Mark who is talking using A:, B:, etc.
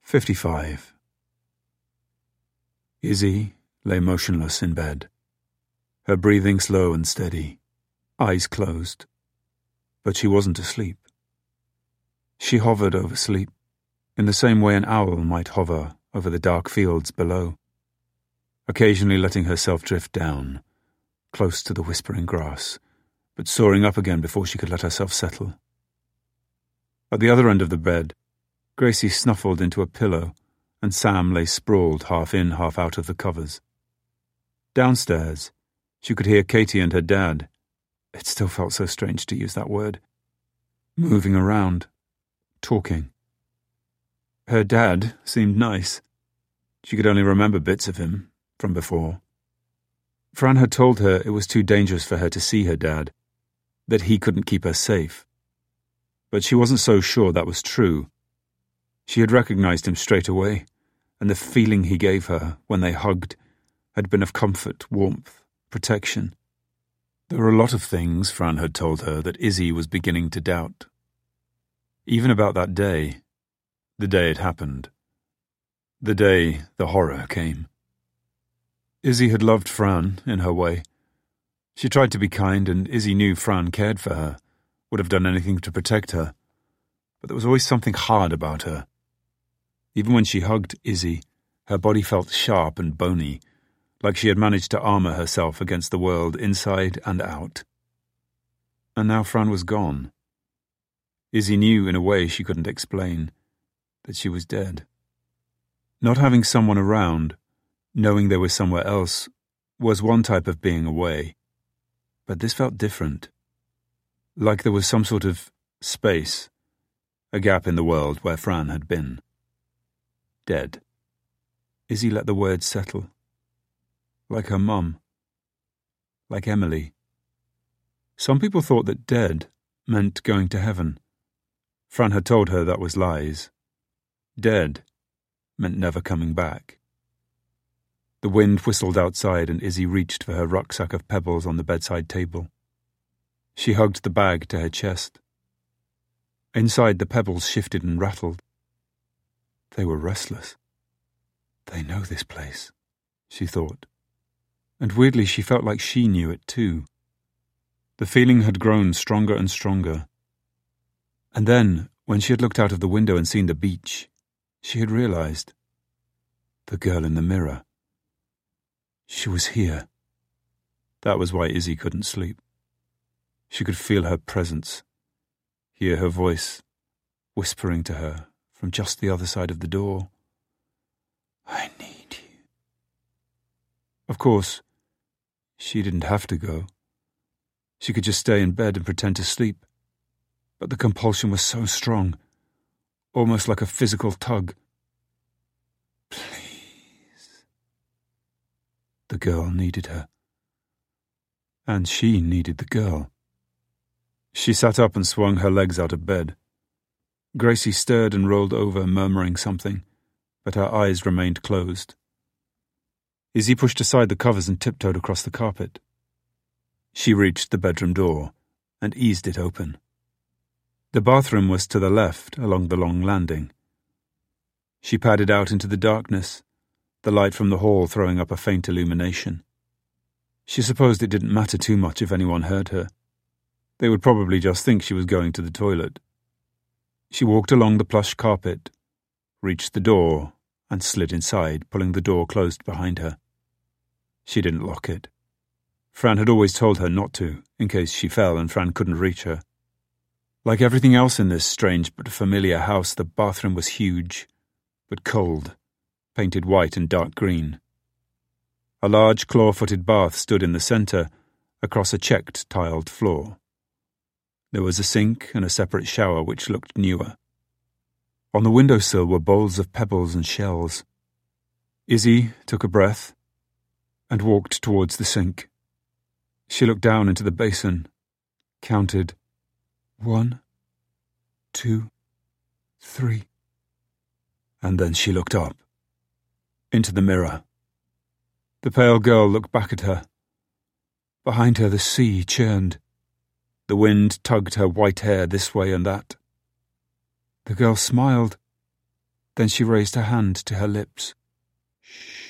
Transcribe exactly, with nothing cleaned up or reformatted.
A: fifty-five. Izzy lay motionless in bed, her breathing slow and steady, eyes closed. But she wasn't asleep. She hovered over sleep, in the same way an owl might hover over the dark fields below, occasionally letting herself drift down, close to the whispering grass, but soaring up again before she could let herself settle. At the other end of the bed, Gracie snuffled into a pillow, and Sam lay sprawled half in, half out of the covers. Downstairs, she could hear Katie and her dad, it still felt so strange to use that word, moving around, talking. Her dad seemed nice. She could only remember bits of him from before. Fran had told her it was too dangerous for her to see her dad, that he couldn't keep her safe. But she wasn't so sure that was true. She had recognized him straight away, and the feeling he gave her when they hugged had been of comfort, warmth, protection. There were a lot of things, Fran had told her, that Izzy was beginning to doubt. Even about that day, the day it happened, the day the horror came. Izzy had loved Fran in her way. She tried to be kind, and Izzy knew Fran cared for her, would have done anything to protect her. But there was always something hard about her. Even when she hugged Izzy, her body felt sharp and bony, like she had managed to armour herself against the world inside and out. And now Fran was gone. Izzy knew in a way she couldn't explain that she was dead. Not having someone around, knowing they were somewhere else, was one type of being away. But this felt different. Like there was some sort of space, a gap in the world where Fran had been. Dead. Izzy let the words settle. Like her mum. Like Emily. Some people thought that dead meant going to heaven. Fran had told her that was lies. Dead meant never coming back. The wind whistled outside and Izzy reached for her rucksack of pebbles on the bedside table. She hugged the bag to her chest. Inside, the pebbles shifted and rattled. They were restless. They know this place, she thought. And weirdly she felt like she knew it too. The feeling had grown stronger and stronger. And then, when she had looked out of the window and seen the beach, she had realized. The girl in the mirror. She was here. That was why Izzy couldn't sleep. She could feel her presence, hear her voice whispering to her from just the other side of the door. I need you. Of course, she didn't have to go. She could just stay in bed and pretend to sleep. But the compulsion was so strong, almost like a physical tug. Please. The girl needed her. And she needed the girl. She sat up and swung her legs out of bed. Gracie stirred and rolled over, murmuring something, but her eyes remained closed. Izzy pushed aside the covers and tiptoed across the carpet. She reached the bedroom door and eased it open. The bathroom was to the left, along the long landing. She padded out into the darkness, the light from the hall throwing up a faint illumination. She supposed it didn't matter too much if anyone heard her. They would probably just think she was going to the toilet. She walked along the plush carpet, reached the door, and slid inside, pulling the door closed behind her. She didn't lock it. Fran had always told her not to, in case she fell and Fran couldn't reach her. Like everything else in this strange but familiar house, the bathroom was huge, but cold, painted white and dark green. A large claw-footed bath stood in the centre, across a checked tiled floor. There was a sink and a separate shower which looked newer. On the windowsill were bowls of pebbles and shells. Izzy took a breath and walked towards the sink. She looked down into the basin, counted one, two, three, and then she looked up, into the mirror. The pale girl looked back at her. Behind her the sea churned. The wind tugged her white hair this way and that. The girl smiled. Then she raised her hand to her lips.
B: Shh.